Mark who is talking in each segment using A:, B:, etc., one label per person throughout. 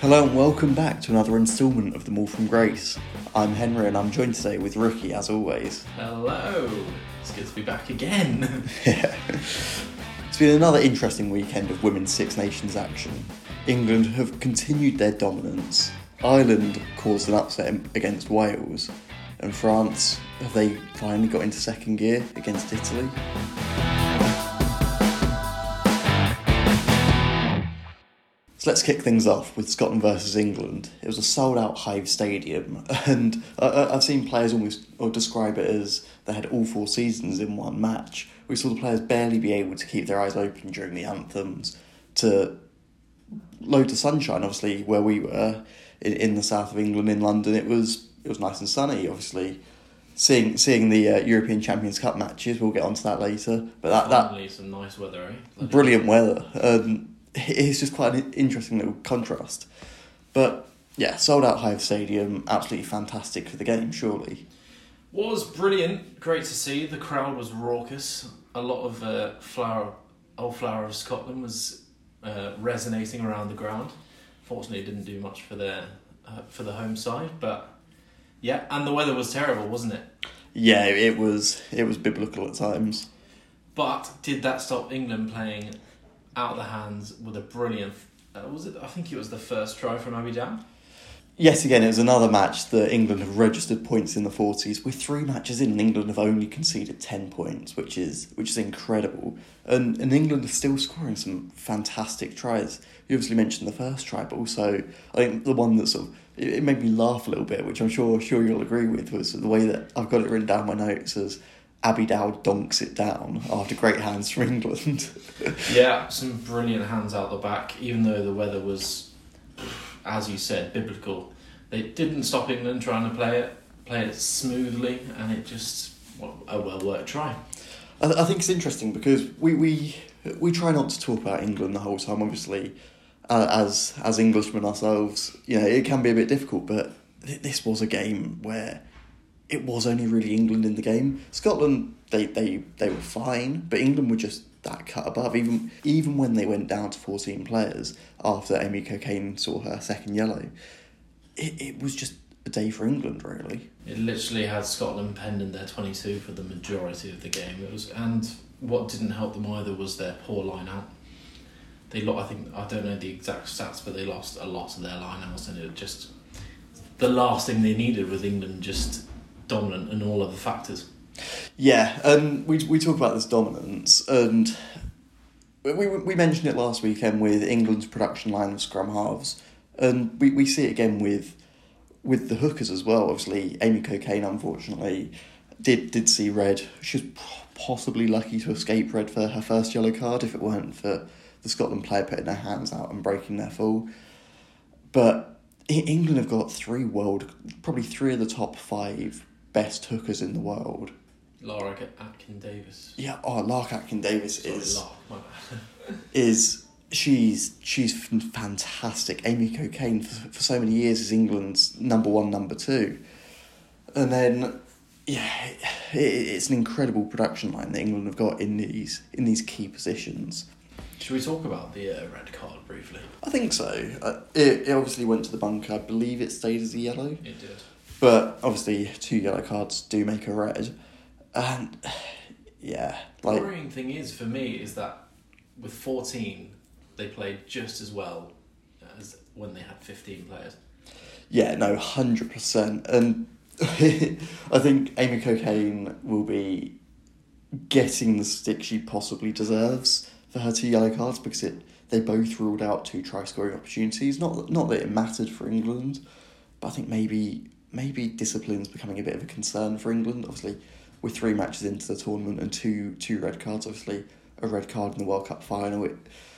A: Hello and welcome back to another instalment of The More From Grace. I'm Henry and I'm joined today with Rookie as always.
B: Hello, it's good to be back again.
A: Yeah. It's been another interesting weekend of Women's Six Nations action. England have continued their dominance, Ireland caused an upset against Wales, and France, have they finally got into second gear against Italy? So let's kick things off with Scotland versus England. It was a sold-out Hive Stadium, and I've seen players almost describe it as they had all four seasons in one match. We saw the players barely be able to keep their eyes open during the anthems, to loads of sunshine. Obviously, where we were in the south of England, in London, it was nice and sunny. Obviously, seeing the European Champions Cup matches, we'll get onto that later. But
B: Finally, some nice weather, eh?
A: Brilliant weather. It's just quite an interesting little contrast. But yeah, sold out Hive Stadium, absolutely fantastic for the game, surely.
B: Was brilliant, great to see. The crowd was raucous. A lot of Old Flower of Scotland was resonating around the ground. Fortunately, it didn't do much for the home side, but yeah, and the weather was terrible, wasn't it?
A: Yeah, it was biblical at times.
B: But did that stop England playing out of the hands with a brilliant... I think it was the first try from Abidjan?
A: Yes, again, it was another match that England have registered points in the 40s. With 3 matches in, England have only conceded 10 points, which is incredible. And England are still scoring some fantastic tries. You obviously mentioned the first try, but also I think the one that sort of... It made me laugh a little bit, which I'm sure you'll agree with, was the way that I've got it written down in my notes as Abidal donks it down after great hands from England.
B: Yeah, some brilliant hands out the back, even though the weather was, as you said, biblical. They didn't stop England trying to play it smoothly, and it just, a well-worked try.
A: I think it's interesting because we try not to talk about England the whole time, obviously, as Englishmen ourselves. You know, it can be a bit difficult, but this was a game where it was only really England in the game. Scotland, they were fine, but England were just that cut above. Even when they went down to 14 players after Amy Cockayne saw her second yellow, it was just a day for England, really.
B: It literally had Scotland penned in their 22 for the majority of the game. And what didn't help them either was their poor line out. I don't know the exact stats, but they lost a lot of their line outs, and it just, the last thing they needed was England just dominant in all other factors.
A: Yeah, and we talk about this dominance, and we mentioned it last weekend with England's production line of scrum halves, and we see it again with the hookers as well. Obviously, Amy Cockayne, unfortunately, did see red. She was possibly lucky to escape red for her first yellow card if it weren't for the Scotland player putting their hands out and breaking their fall. But England have got probably 3 of the top 5 best hookers in the world.
B: Lark Atkin-Davis.
A: Yeah, Lark Atkin-Davis
B: is
A: she's fantastic. Amy Cockayne for so many years is England's number 1, number 2. And then it's an incredible production line that England have got in these key positions.
B: Should we talk about the red card briefly?
A: I think so. It obviously went to the bunker. I believe it stayed as a yellow.
B: It did.
A: But obviously 2 yellow cards do make a red. And yeah.
B: The worrying thing is, for me, is that with 14, they played just as well as when they had 15 players.
A: Yeah, no, 100%. And I think Amy Cockayne will be getting the stick she possibly deserves for her 2 yellow cards, because they both ruled out 2 try-scoring opportunities. Not that it mattered for England, but I think maybe discipline's becoming a bit of a concern for England. Obviously, with 3 matches into the tournament and two red cards, obviously a red card in the World Cup final.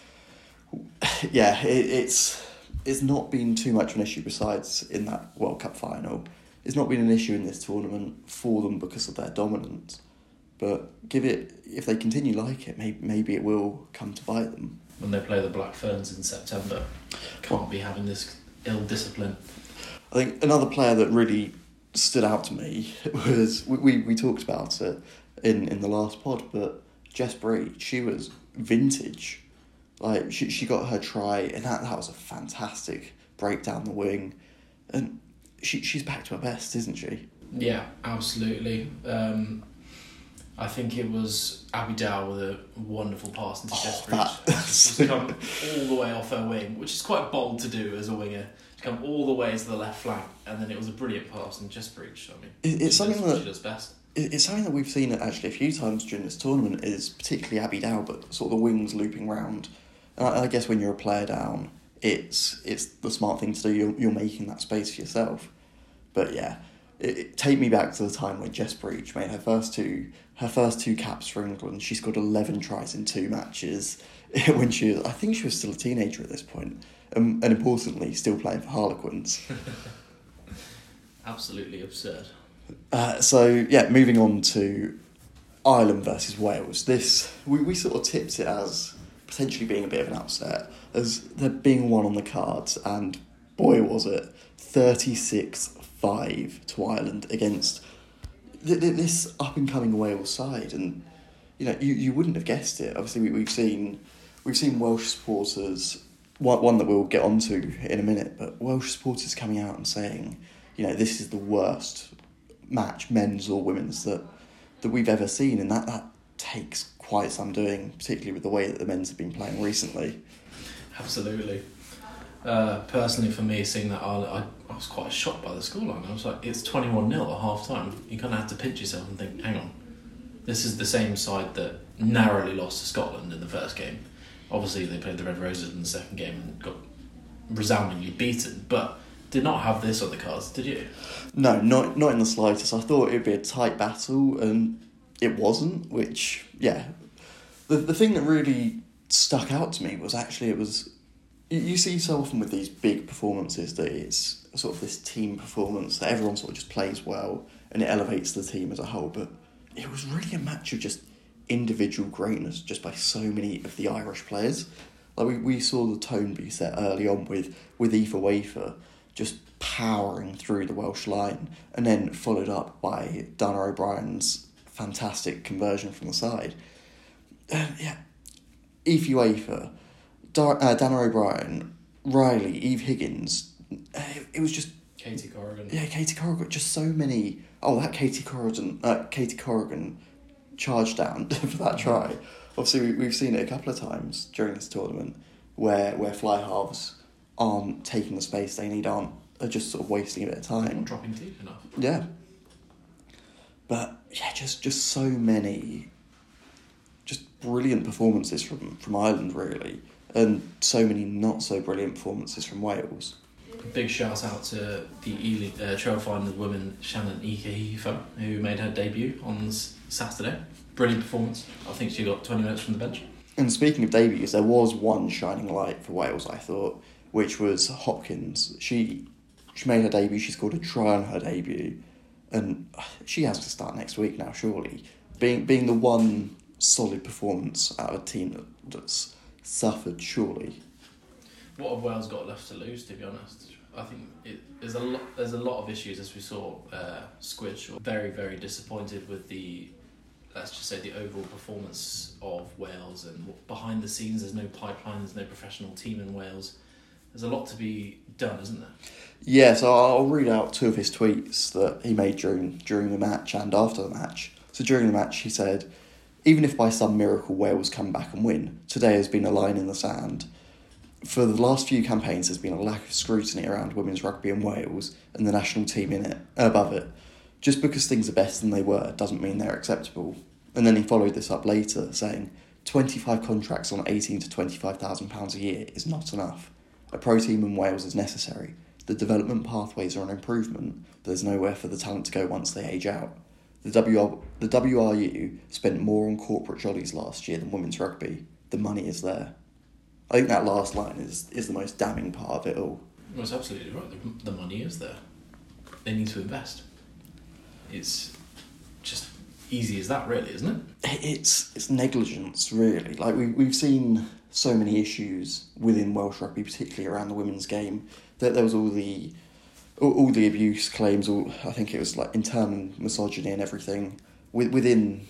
A: It's not been too much of an issue besides in that World Cup final. It's not been an issue in this tournament for them because of their dominance. But if they continue like it, maybe it will come to bite them.
B: When they play the Black Ferns in September, can't be having this ill discipline.
A: I think another player that really stood out to me was, we talked about it in the last pod, but Jess Breach, she was vintage. Like, she got her try, and that was a fantastic break down the wing, and she's back to her best, isn't she?
B: Yeah, absolutely. I think it was Abby Dow with a wonderful pass into Jess Breach. She's come all the way off her wing, which is quite bold to do as a winger. To come all the way to the left flank, and then it was a brilliant pass and Jess Breach. I mean,
A: it's something that
B: she does best.
A: It's something that we've seen actually a few times during this tournament, is particularly Abby Dow, but sort of the wings looping round. And I guess when you're a player down, it's the smart thing to do. You're making that space for yourself. But yeah, take me back to the time when Jess Breach made her first two caps for England. She scored 11 tries in 2 matches when I think she was still a teenager at this point, and importantly, still playing for Harlequins.
B: Absolutely absurd.
A: Moving on to Ireland versus Wales. This we sort of tipped it as potentially being a bit of an upset, as there being one on the cards, and boy was it 36-5 to Ireland against this up and coming Wales side, and you wouldn't have guessed it. Obviously, we've seen Welsh supporters, one that we'll get onto in a minute, but Welsh supporters coming out and saying, this is the worst match, men's or women's, that we've ever seen, and that takes quite some doing, particularly with the way that the men's have been playing recently.
B: Absolutely. Personally, for me, seeing that, I was quite shocked by the scoreline. I was like, it's 21-0 at half time. You kind of have to pinch yourself and think, hang on, this is the same side that narrowly lost to Scotland in the first game. Obviously, they played the Red Roses in the second game and got resoundingly beaten, but did not have this on the cards, did you?
A: No, not in the slightest. I thought it would be a tight battle, and it wasn't, which, yeah. The thing that really stuck out to me was actually, it was... You see so often with these big performances that it's sort of this team performance, that everyone sort of just plays well, and it elevates the team as a whole, but it was really a match of just individual greatness, just by so many of the Irish players. Like we saw the tone be set early on with Aoife Wafer just powering through the Welsh line, and then followed up by Dana O'Brien's fantastic conversion from the side. Aoife Wafer, Dana O'Brien, Riley, Eve Higgins. It was just
B: Katie Corrigan.
A: Yeah, Katie Corrigan. Just so many. Oh, that Katie Corrigan charge down for that try. Obviously, we've seen it a couple of times during this tournament where fly halves aren't taking the space they need, are just sort of wasting a bit of time.
B: Not dropping deep enough.
A: Yeah. But yeah, just so many, just brilliant performances from Ireland, really, and so many not so brilliant performances from Wales.
B: Big shout out to the E-League Trail Finders woman Shannon Ikehifa, who made her debut on Saturday. Brilliant performance. I think she got 20 minutes from the bench.
A: And speaking of debuts, there was one shining light for Wales, I thought, which was Hopkins. She made her debut, she scored a try on her debut, and she has to start next week now, surely. Being the one solid performance out of a team that's suffered, surely.
B: What have Wales got left to lose, to be honest? I think there's a lot of issues, as we saw. Squidge very, very disappointed with the, let's just say, the overall performance of Wales, and behind the scenes there's no pipeline, there's no professional team in Wales. There's a lot to be done, isn't there? Yeah,
A: so I'll read out 2 of his tweets that he made during the match and after the match. So during the match he said, "Even if by some miracle Wales come back and win, today has been a line in the sand. For the last few campaigns there's been a lack of scrutiny around women's rugby in Wales and the national team in it, above it. Just because things are better than they were doesn't mean they're acceptable." And then he followed this up later saying, 25 contracts on £18,000 to £25,000 a year is not enough. A pro team in Wales is necessary. The development pathways are an improvement, but there's nowhere for the talent to go once they age out. The WRU spent more on corporate jollies last year than women's rugby. The money is there. I think that last line is the most damning part of it all.
B: Well, it's absolutely right. The money is there. They need to invest. It's just easy as that, really, isn't it?
A: It's negligence, really. Like we've seen so many issues within Welsh rugby, particularly around the women's game. That there was all the abuse claims, I think it was like internal misogyny and everything within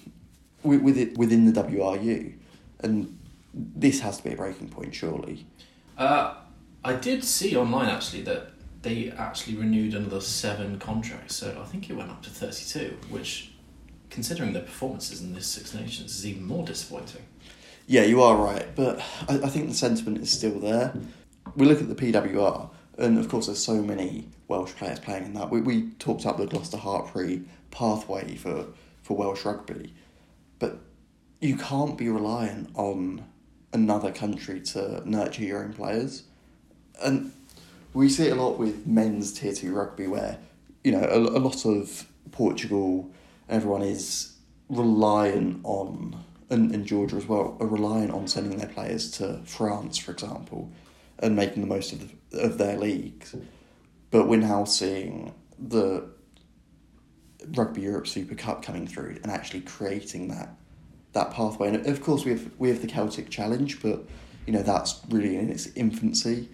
A: the WRU, and this has to be a breaking point, surely.
B: I did see online actually that they actually renewed another 7 contracts, so I think it went up to 32, which, considering their performances in this Six Nations, is even more disappointing.
A: Yeah, you are right, but I think the sentiment is still there. We look at the PWR, and of course there's so many Welsh players playing in that. We talked up the Gloucester-Hartpury pathway for Welsh rugby, but you can't be reliant on another country to nurture your own players. And we see it a lot with men's Tier 2 rugby where, a lot of Portugal, everyone is reliant on, and Georgia as well, are reliant on sending their players to France, for example, and making the most of their leagues. But we're now seeing the Rugby Europe Super Cup coming through and actually creating that pathway. And of course we have the Celtic Challenge, but that's really in its infancy.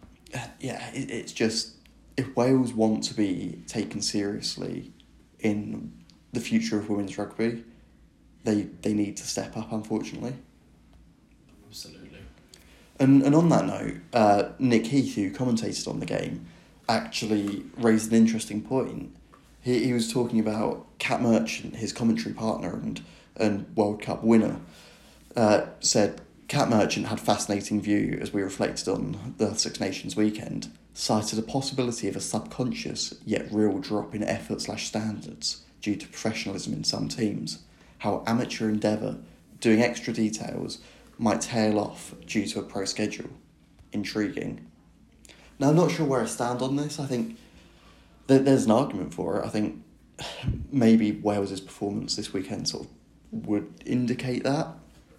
A: It's just, if Wales want to be taken seriously in the future of women's rugby, they need to step up, unfortunately.
B: Absolutely.
A: And on that note, Nick Heath, who commentated on the game, actually raised an interesting point. He was talking about Cat Merchant, his commentary partner and World Cup winner, said Cat Merchant had a fascinating view as we reflected on the Six Nations weekend, cited a possibility of a subconscious yet real drop in effort/standards due to professionalism in some teams, how amateur endeavour, doing extra details, might tail off due to a pro schedule. Intriguing. Now, I'm not sure where I stand on this. I think there's an argument for it. I think maybe Wales's performance this weekend sort of would indicate that.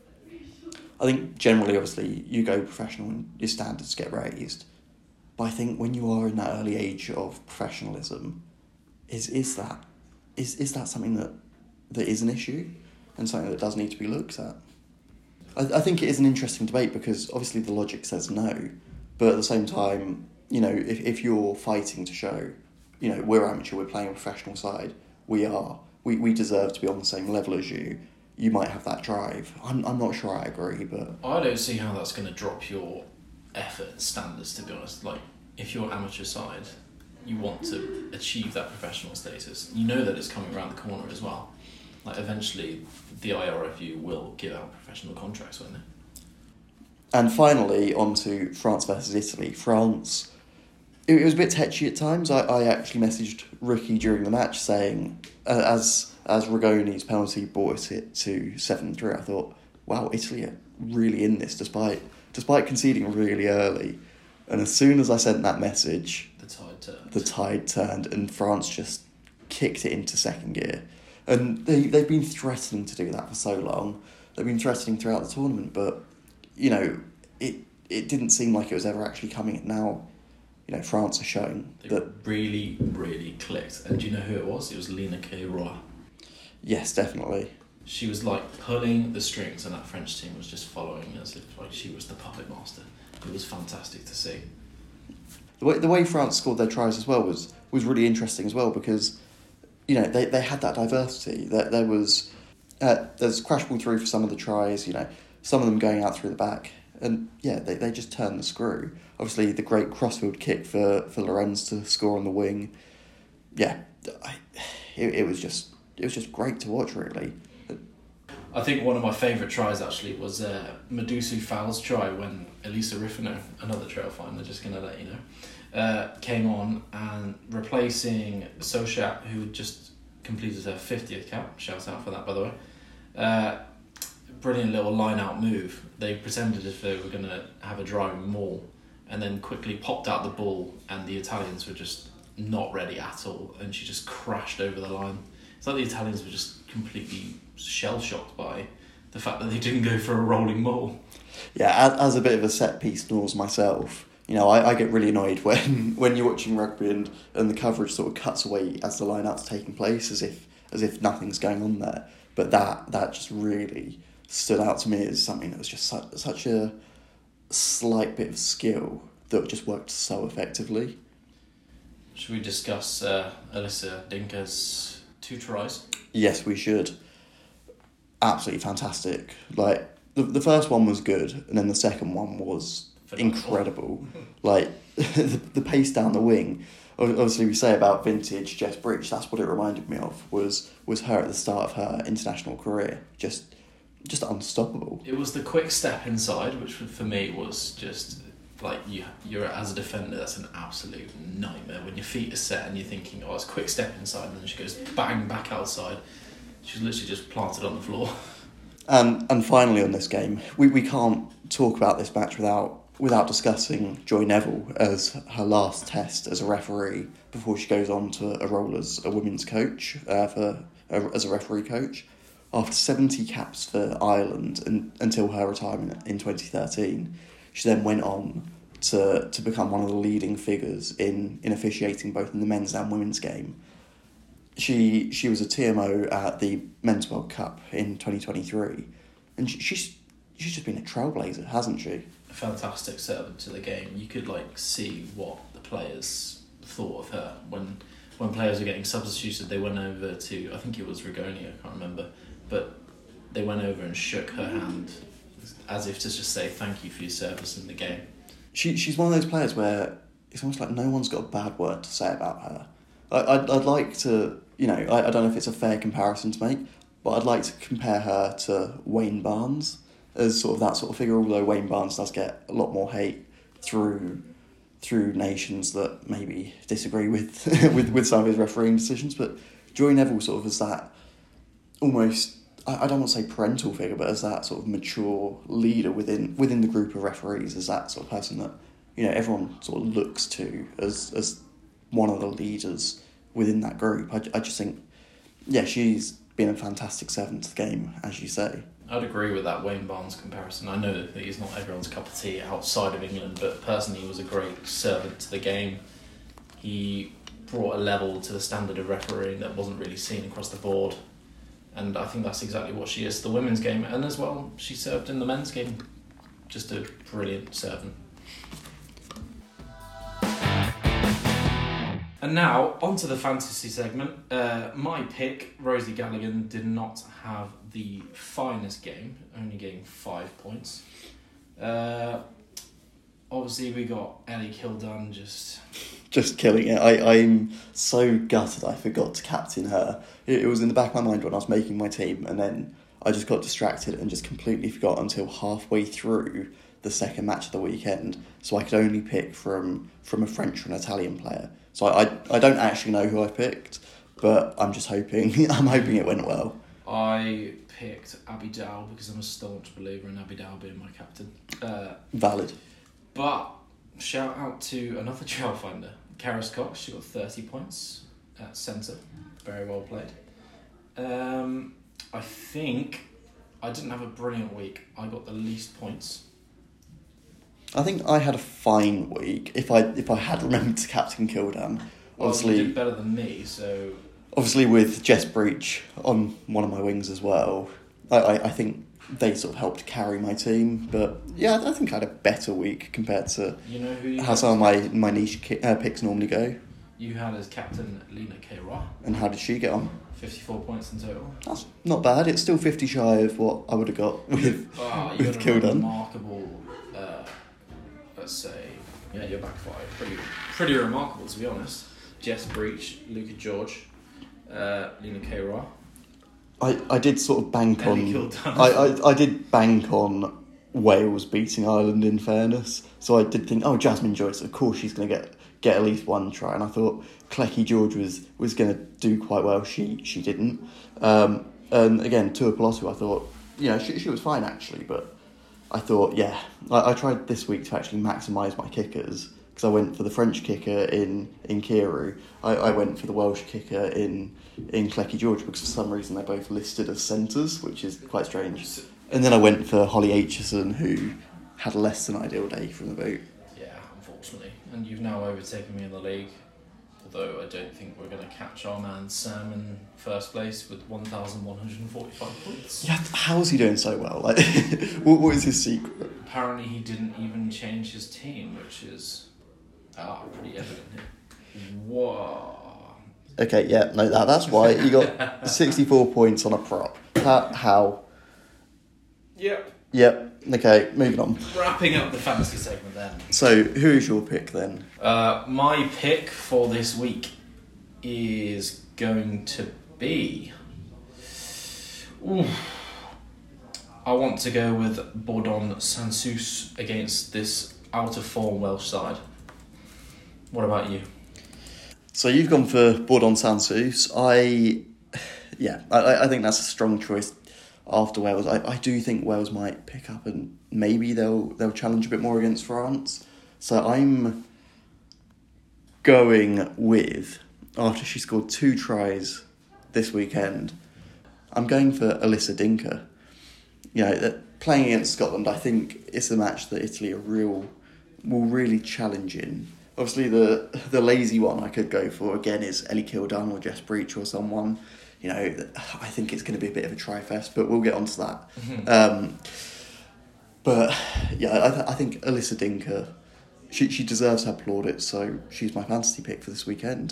A: I think generally, obviously, you go professional and your standards get raised. But I think when you are in that early age of professionalism, is that something that is an issue and something that does need to be looked at? I think it is an interesting debate because obviously the logic says no, but at the same time, if you're fighting to show, we're amateur, we're playing a professional side, we deserve to be on the same level as you. You might have that drive. I'm not sure I agree, but
B: I don't see how that's going to drop your effort and standards, to be honest. Like, if you're amateur side, you want to achieve that professional status. You know that it's coming around the corner as well. Like, eventually, the IRFU will give out professional contracts, won't they?
A: And finally, on to France versus Italy. France, it was a bit tetchy at times. I actually messaged Ricky during the match saying, as Rigoni's penalty brought it to 7-3, I thought, wow, Italy are really in this despite conceding really early. And as soon as I sent that message, the tide turned and France just kicked it into second gear. And they've been threatening to do that for so long. They've been threatening throughout the tournament, but it didn't seem like it was ever actually coming. Now, France are showing that
B: really, really clicked. And do you know who it was? It was Lina Keiroa.
A: Yes, definitely.
B: She was like pulling the strings, and that French team was just following as if like she was the puppet master. It was fantastic to see.
A: The way France scored their tries as well was really interesting as well because they had that diversity. There was there's crash ball through for some of the tries. Some of them going out through the back, and they just turned the screw. Obviously, the great crossfield kick for Lorenz to score on the wing. Yeah, it was just great to watch, really.
B: I think one of my favourite tries actually was Madusu Fowles' try when Elisa Riffino, another trail finder, just going to let you know, came on and replacing Sochat, who had just completed her 50th cap. Shout out for that, by the way. Brilliant little line-out move. They pretended as if they were going to have a driving maul and then quickly popped out the ball, and the Italians were just not ready at all, and she just crashed over the line. It's like the Italians were just completely shell-shocked by the fact that they didn't go for a rolling maul.
A: Yeah, as a bit of a set-piece nose myself, I get really annoyed when you're watching rugby and the coverage sort of cuts away as the line-out's taking place, as if nothing's going on there. But that just really stood out to me as something that was just such a slight bit of skill that just worked so effectively.
B: Should we discuss Alyssa Dinka's 2 tries?
A: Yes, we should. Absolutely fantastic. Like, the first one was good, and then the second one was incredible. Like, the pace down the wing. Obviously, we say about vintage Jess Breach, that's what it reminded me of, was her at the start of her international career. Just unstoppable.
B: It was the quick step inside, which for me was just like you're as a defender, that's an absolute nightmare when your feet are set and you're thinking, oh, it's quick step inside, and then she goes bang back outside. She's literally just planted on the floor.
A: And finally on this game, we can't talk about this match without discussing Joy Neville as her last test as a referee before she goes on to a role as a women's coach as a referee coach. After 70 caps for Ireland until her retirement in 2013, she then went on to become one of the leading figures in officiating both in the men's and women's game. She was a TMO at the Men's World Cup in 2023, and she's just been a trailblazer, hasn't she?
B: A fantastic servant to the game. You could see what the players thought of her when players were getting substituted. They went over to, I think it was Rigoni, I can't remember, but they went over and shook her hand as if to just say thank you for your service in the game.
A: She's one of those players where it's almost like no one's got a bad word to say about her. I'd like to, I don't know if it's a fair comparison to make, but I'd like to compare her to Wayne Barnes as sort of that sort of figure, although Wayne Barnes does get a lot more hate through nations that maybe disagree with with some of his refereeing decisions. But Joy Neville sort of as that almost, I don't want to say parental figure, but as that sort of mature leader within the group of referees, as that sort of person that everyone sort of looks to as one of the leaders within that group. I just think, she's been a fantastic servant to the game, as you say.
B: I'd agree with that Wayne Barnes comparison. I know that he's not everyone's cup of tea outside of England, but personally he was a great servant to the game. He brought a level to the standard of refereeing that wasn't really seen across the board, and I think that's exactly what she is to the women's game, and as well she served in the men's game. Just a brilliant servant. And now, onto the fantasy segment. My pick, Rosie Galligan, did not have the finest game, only getting 5 points. Obviously, we got Ellie Kildan
A: just killing it. I'm so gutted I forgot to captain her. It was in the back of my mind when I was making my team, and then I just got distracted and just completely forgot until halfway through the second match of the weekend. So I could only pick from a French or an Italian player. So I don't actually know who I picked, but I'm just hoping it went well.
B: I picked Abby Dow because I'm a staunch believer in Abby Dow being my captain.
A: Valid.
B: But shout out to another trailfinder, Karis Cox. She got 30 points at centre. Very well played. I think I didn't have a brilliant week. I got the least points.
A: I think I had a fine week if I had remembered to captain Kildan.
B: Well, you did better than me, so...
A: Obviously with Jess Breach on one of my wings as well, I think they sort of helped carry my team. But yeah, I think I had a better week compared to how some of my niche picks normally go.
B: You had as captain Lena K-Ra.
A: And how did she get on?
B: 54 points in total.
A: That's not bad. It's still 50 shy of what I would have got with Kildan.
B: Remarkable... let's say, your back five, pretty remarkable to be honest. Jess Breach, Luca George, Lena K-Ra.
A: I did sort of bank on. I did bank on Wales beating Ireland. In fairness, so I did think, Jasmine Joyce, of course she's going to get at least one try, and I thought Clecky George was going to do quite well. She didn't, and again Tuipulotu, I thought she was fine actually, but. I thought, I tried this week to actually maximise my kickers because I went for the French kicker in Kiru. I went for the Welsh kicker in Clecky George because for some reason they're both listed as centres, which is quite strange. And then I went for Holly Aitchison, who had a less than ideal day from the boot.
B: Yeah, unfortunately. And you've now overtaken me in the league. Although I don't think we're going to catch our man Sam in first place with 1,145 points.
A: Yeah, how's he doing so well? Like, what is his secret?
B: Apparently he didn't even change his team, which is pretty evident here. Whoa.
A: Okay, that's why he got 64 points on a prop. How?
B: Yep.
A: Yep. Okay, moving on.
B: Wrapping up the fantasy segment then.
A: So, who is your pick then?
B: My pick for this week is going to be... Ooh. I want to go with Bordon Sansus against this out-of-form Welsh side. What about you?
A: So you've gone for Bordon Sansus. I think that's a strong choice after Wales. I do think Wales might pick up and maybe they'll challenge a bit more against France. So I'm going with, after she scored 2 tries this weekend, I'm going for Alyssa Dinker. You know, playing against Scotland, I think it's a match that Italy will really challenge in. Obviously, the lazy one I could go for, again, is Ellie Kildan or Jess Breach or someone. You know, I think it's going to be a bit of a try-fest, but we'll get onto that.
B: Mm-hmm.
A: But, yeah, I think Alyssa Dinker, she deserves her plaudits, so she's my fantasy pick for this weekend.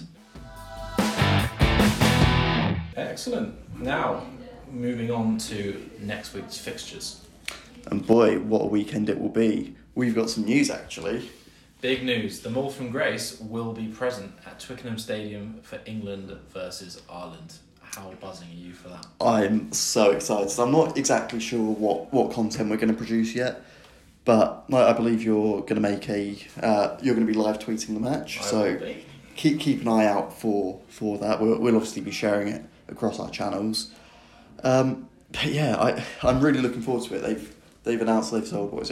B: Excellent. Now, moving on to next week's fixtures.
A: And boy, what a weekend it will be. We've got some news, actually.
B: Big news. The Mole from Grace will be present at Twickenham Stadium for England versus Ireland. How buzzing are you for that?
A: I'm so excited. I'm not exactly sure what content we're going to produce yet, but I believe you're going to make you're going to be live tweeting the match. So keep an eye out for that. We'll obviously be sharing it across our channels. But yeah, I'm really looking forward to it. They've announced they've sold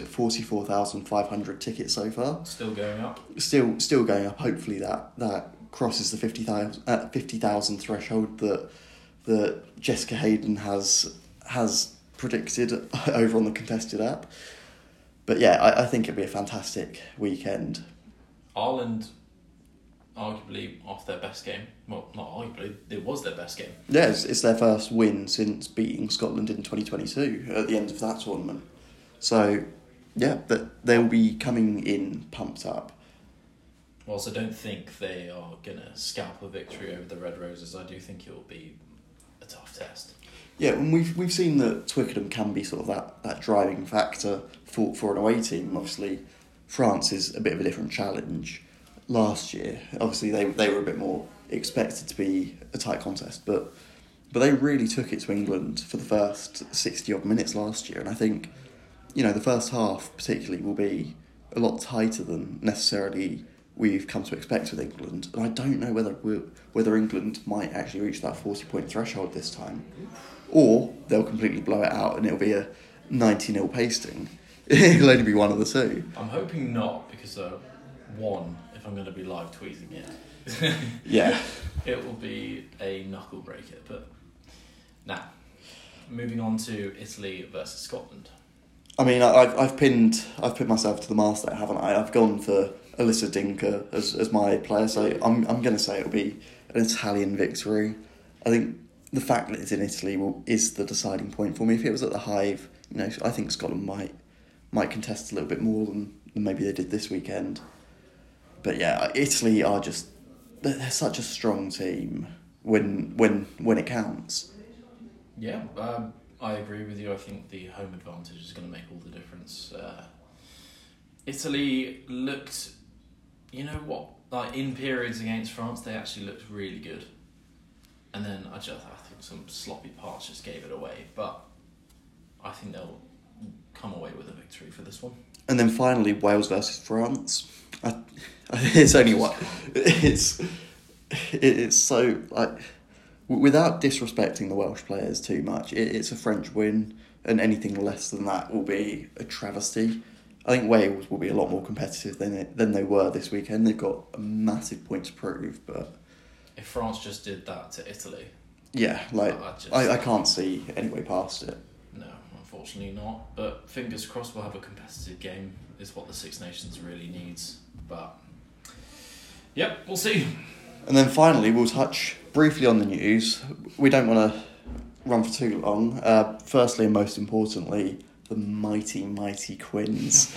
A: 44,500 tickets so far.
B: Still going up.
A: Still going up. Hopefully that crosses the 50,000 threshold that Jessica Hayden has predicted over on the contested app. But yeah, I think it'll be a fantastic weekend.
B: Ireland, arguably off their best game. Well, not arguably, it was their best game.
A: Yeah, it's their first win since beating Scotland in 2022 at the end of that tournament. So, yeah, they'll be coming in pumped up.
B: Whilst I don't think they are going to scalp a victory over the Red Roses, I do think it will be a tough test.
A: Yeah, and we've seen that Twickenham can be sort of that driving factor for an away team. Obviously, France is a bit of a different challenge. Last year, obviously they were a bit more expected to be a tight contest, but they really took it to England for the first 60 odd minutes last year, and I think, you know, the first half particularly will be a lot tighter than necessarily we've come to expect with England, and I don't know whether England might actually reach that 40-point threshold this time, or they'll completely blow it out and it'll be a 90-0 pasting. It'll only be one of the two.
B: I'm hoping not, because one, if I'm going to be live tweeting it,
A: yeah,
B: it will be a knuckle breaker. But now, moving on to Italy versus Scotland.
A: I mean, I've pinned myself to the mast there, haven't I? I've gone for Alyssa Dinker as my player, so I'm going to say it'll be an Italian victory. I think the fact that it's in Italy is the deciding point for me. If it was at the Hive, you know, I think Scotland might contest a little bit more than maybe they did this weekend. But yeah, Italy are they're such a strong team when it counts.
B: Yeah, I agree with you. I think the home advantage is going to make all the difference. Italy looked, you know what, like in periods against France, they actually looked really good. And then I think some sloppy parts just gave it away. But I think they'll come away with a victory for this one. And
A: then finally, Wales versus France. It's only one. It's so, like, without disrespecting the Welsh players too much, it's a French win, and anything less than that will be a travesty. I think Wales will be a lot more competitive than they were this weekend. They've got a massive point to prove, but
B: if France just did that to Italy,
A: yeah, like I can't see any way past it.
B: No, unfortunately not. But fingers crossed, we'll have a competitive game. Is what the Six Nations really needs. But yep, we'll see.
A: And then finally, we'll touch briefly on the news. We don't want to run for too long. Firstly and most importantly, the mighty Quins.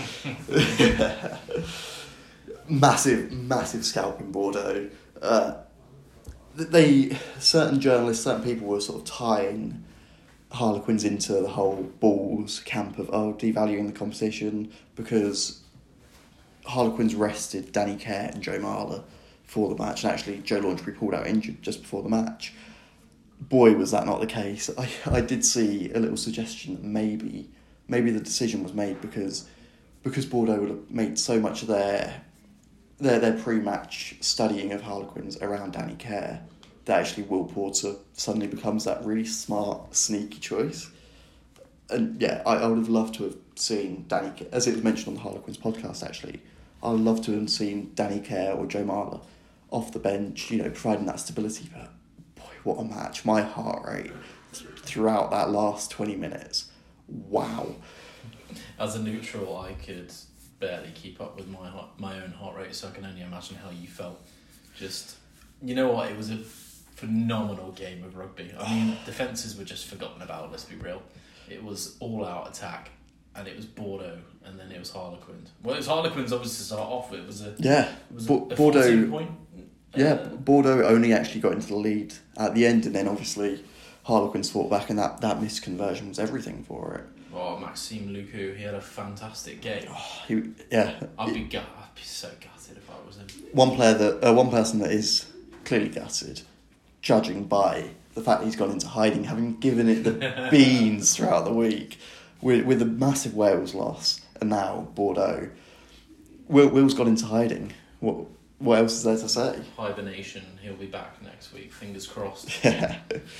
A: massive scalp in Bordeaux. Certain journalists, certain people were sort of tying Harlequins into the whole Balls camp of devaluing the competition, because Harlequins rested Danny Care and Joe Marler for the match, and actually Joe Laundrie pulled out injured just before the match. Boy, was that not the case. I did see a little suggestion that maybe the decision was made because Bordeaux would have made so much of their pre-match studying of Harlequins around Danny Care that actually Will Porter suddenly becomes that really smart, sneaky choice. And yeah, I would have loved to have seen Danny Care, as it was mentioned on the Harlequins podcast actually, I would love to have seen Danny Care or Joe Marler off the bench, providing that stability. But boy, what a match. My heart rate throughout that last 20 minutes. Wow.
B: As a neutral, I could barely keep up with my own heart rate, so I can only imagine how you felt. Just, you know what, it was a phenomenal game of rugby. I mean, defences were just forgotten about, let's be real. It was all-out attack, and it was Bordeaux, and then it was Harlequins. Well, it was Harlequins, obviously, to start off with. It was a
A: Bordeaux
B: 14-point.
A: Bordeaux only actually got into the lead at the end, and then obviously Harlequins fought back, and that missed conversion was everything for it.
B: Oh, Maxime Lucu, he had a fantastic game.
A: I'd
B: be so gutted if I was him.
A: One person that is clearly gutted, judging by the fact that he's gone into hiding, having given it the beans throughout the week, with a massive Wales loss, and now Bordeaux. Will's gone into hiding. What else is there to say?
B: Hibernation. He'll be back next week. Fingers crossed.
A: Yeah.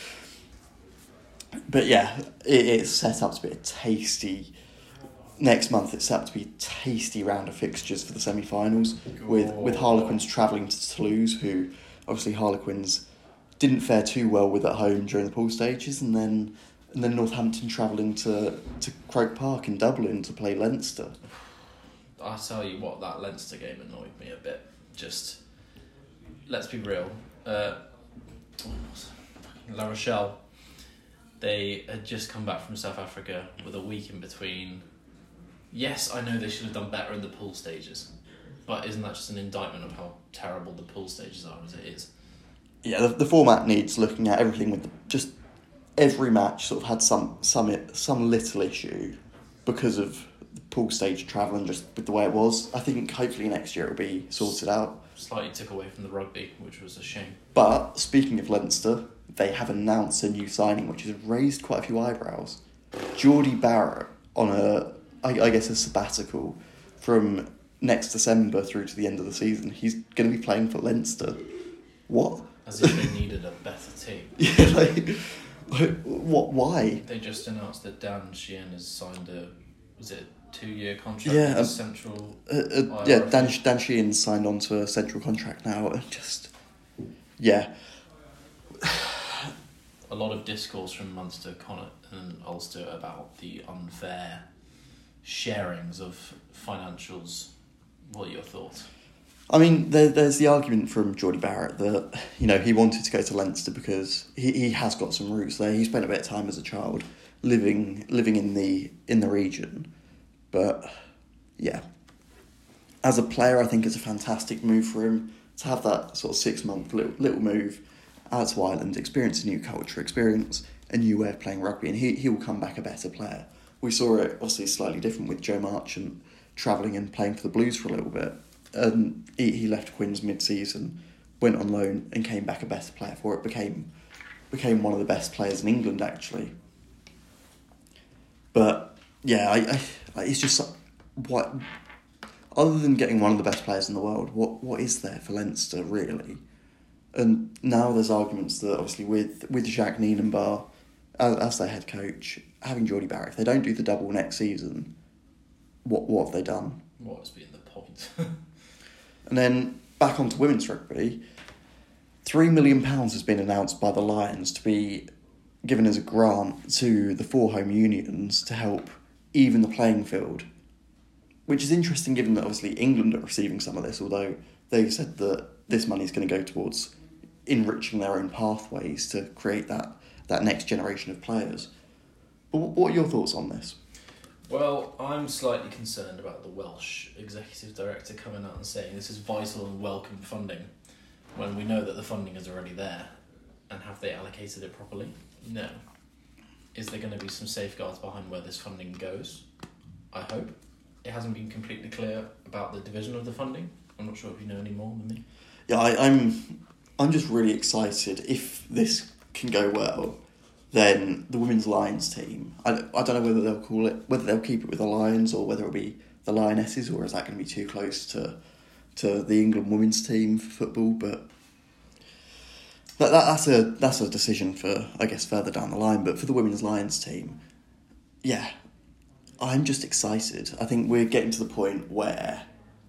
A: But yeah, it's set up to be a tasty. Next month, it's set up to be a tasty round of fixtures for the semi-finals, with Harlequins travelling to Toulouse, who obviously Harlequins didn't fare too well with at home during the pool stages, and then Northampton travelling to Croke Park in Dublin to play Leinster.
B: I'll tell you what, that Leinster game annoyed me a bit. Just, let's be real. La Rochelle, they had just come back from South Africa with a week in between. Yes, I know they should have done better in the pool stages, but isn't that just an indictment of how terrible the pool stages are as it is?
A: Yeah, the format needs looking at everything with just every match sort of had some little issue because of the pool stage travel and just with the way it was. I think hopefully next year it'll be sorted out.
B: Slightly took away from the rugby, which was a shame.
A: But speaking of Leinster, they have announced a new signing which has raised quite a few eyebrows. Geordie Barrett on a sabbatical from next December through to the end of the season. He's going to be playing for Leinster. What?
B: As if they needed a better team.
A: Yeah, what? Why?
B: They just announced that Dan Sheehan has signed a 2-year contract with Central.
A: Dan Sheehan signed on to a Central contract now, and
B: a lot of discourse from Munster, Connacht and Ulster about the unfair sharings of financials. What are your thoughts?
A: I mean, there's the argument from Geordie Barrett that, he wanted to go to Leinster because he has got some roots there. He spent a bit of time as a child living in the region. But, yeah. As a player, I think it's a fantastic move for him to have that sort of 6-month little move out to Ireland, experience a new culture, experience a new way of playing rugby, and he will come back a better player. We saw it, obviously, slightly different with Joe Marchant travelling and playing for the Blues for a little bit. He left Quins mid-season, went on loan and came back a better player for it, became one of the best players in England, actually. But, yeah, it's just, what, other than getting one of the best players in the world, what is there for Leinster, really? And now there's arguments that, obviously, with Jacques Nienaber as their head coach, having Geordie Barrett, if they don't do the double next season, what have they done?
B: What has been the point?
A: And then back onto women's rugby, £3 million has been announced by the Lions to be given as a grant to the 4 home unions to help even the playing field, which is interesting given that obviously England are receiving some of this, although they've said that this money is going to go towards enriching their own pathways to create that next generation of players. But what are your thoughts on this?
B: Well, I'm slightly concerned about the Welsh executive director coming out and saying this is vital and welcome funding, when we know that the funding is already there. And have they allocated it properly? No. is there going to be some safeguards behind where this funding goes? I hope. It hasn't been completely clear about the division of the funding. I'm not sure if you know any more than me.
A: Yeah, I'm just really excited. If this can go well, then the Women's Lions team, I don't know whether they'll keep it with the Lions or whether it'll be the Lionesses, or is that going to be too close to the England women's team for football? But that's a decision for, I guess, further down the line. But for the Women's Lions team, yeah, I'm just excited. I think we're getting to the point where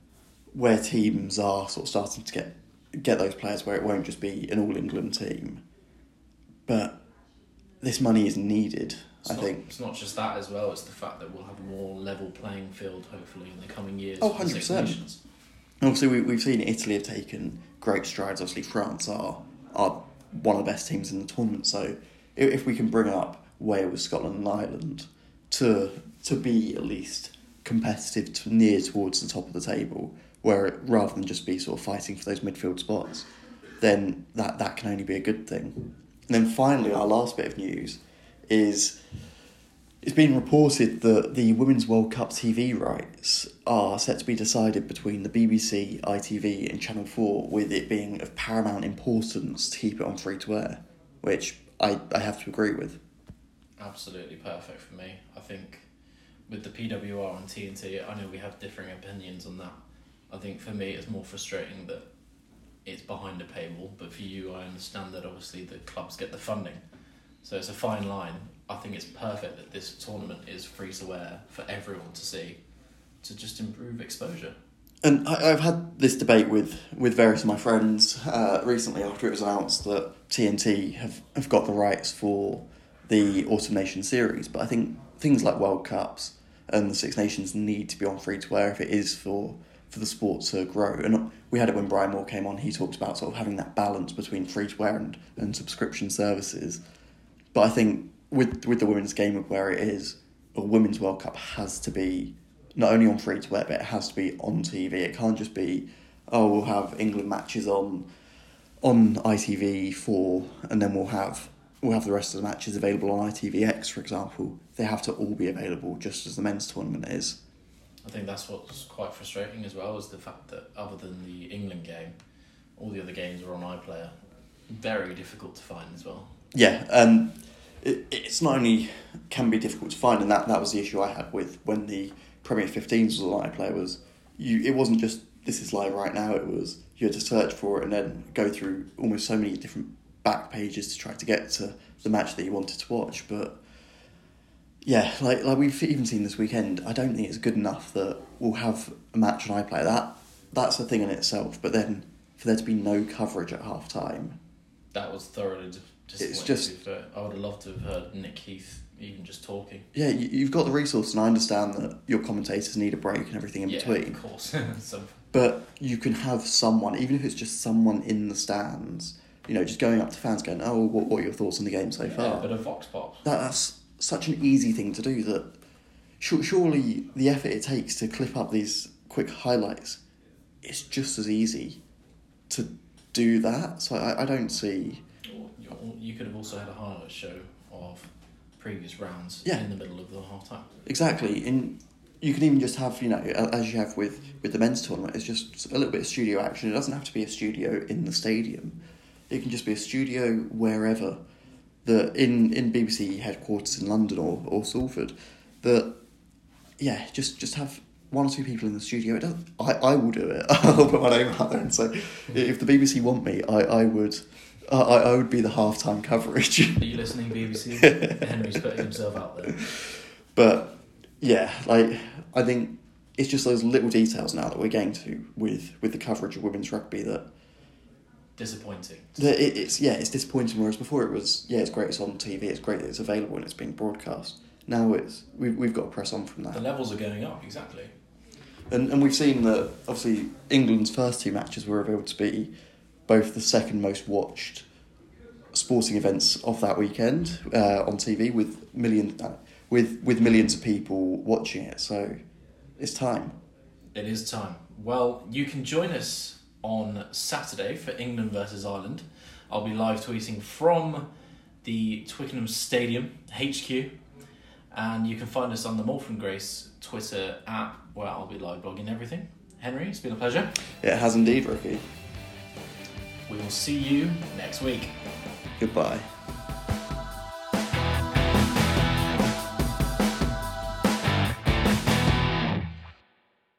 A: teams are sort of starting to get those players where it won't just be an all-England team, but this money is needed. I think
B: it's not just that as well. It's the fact that we'll have a more level playing field, hopefully, in the coming years.
A: Oh, 100%. Obviously, we've seen Italy have taken great strides. Obviously, France are one of the best teams in the tournament. So if we can bring up Wales, Scotland and Ireland to be at least competitive near towards the top of the table, rather than just be sort of fighting for those midfield spots, then that can only be a good thing. And then finally, our last bit of news is it's been reported that the Women's World Cup TV rights are set to be decided between the BBC, ITV and Channel 4, with it being of paramount importance to keep it on free-to-air, which I have to agree with.
B: Absolutely perfect for me. I think with the PWR and TNT, I know we have differing opinions on that. I think for me it's more frustrating that it's behind a paywall, but for you I understand that obviously the clubs get the funding. So it's a fine line. I think it's perfect that this tournament is free to air for everyone to see, to just improve exposure.
A: And I've had this debate with various of my friends recently after it was announced that TNT have got the rights for the Autumn Nations series, but I think things like World Cups and the Six Nations need to be on free to air if it is for the sport to grow. And we had it when Brian Moore came on. He talked about sort of having that balance between free to air and subscription services. But I think with the women's game of where it is, a Women's World Cup has to be not only on free to air, but it has to be on TV. It can't just be, we'll have England matches on ITV4 and then we'll have the rest of the matches available on ITVX, for example. They have to all be available just as the men's tournament is.
B: I think that's what's quite frustrating as well, is the fact that other than the England game, all the other games are on iPlayer. Very difficult to find as well.
A: Yeah, it's not only can be difficult to find, and that was the issue I had with when the Premier 15s was on iPlayer, it wasn't just this is live right now, it was you had to search for it and then go through almost so many different back pages to try to get to the match that you wanted to watch. But yeah, like we've even seen this weekend, I don't think it's good enough that we'll have a match on iPlayer. That's a thing in itself, but then for there to be no coverage at half time,
B: that was thoroughly disappointing.
A: It's just,
B: I would have loved to have heard Nick Heath even just talking.
A: Yeah, you've got the resource, and I understand that your commentators need a break and everything in between.
B: Yeah, of course.
A: But you can have someone, even if it's just someone in the stands, just going up to fans going, oh, what are your thoughts on the game so far?
B: A bit of vox pop.
A: That's such an easy thing to do that surely the effort it takes to clip up these quick highlights, it's just as easy to do that. So I don't see...
B: You could have also had a highlight show of previous rounds in the middle of the half-time.
A: Exactly. And you can even just have, as you have with the men's tournament, it's just a little bit of studio action. It doesn't have to be a studio in the stadium. It can just be a studio wherever, in BBC headquarters in London or Salford, just have one or two people in the studio. I will do it. I'll put my name out there and say, if the BBC want me, I would be the half-time coverage.
B: Are you listening, BBC? Henry's putting himself out there.
A: But yeah, I think it's just those little details now that we're getting to with the coverage of women's rugby that
B: disappointing.
A: It's disappointing. Whereas before it was it's great, it's on TV, it's great that it's available and it's being broadcast. Now we've got to press on from that.
B: The levels are going up, exactly.
A: And we've seen that obviously England's first two matches were able to be both the second most watched sporting events of that weekend on TV with millions of people watching it. So it's time.
B: It is time. Well, you can join us on Saturday for England versus Ireland. I'll be live tweeting from the Twickenham Stadium HQ, and you can find us on the More From Grace Twitter app, where I'll be live blogging everything. Henry, it's been a pleasure.
A: It has indeed, Ricky.
B: We will see you next week.
A: Goodbye.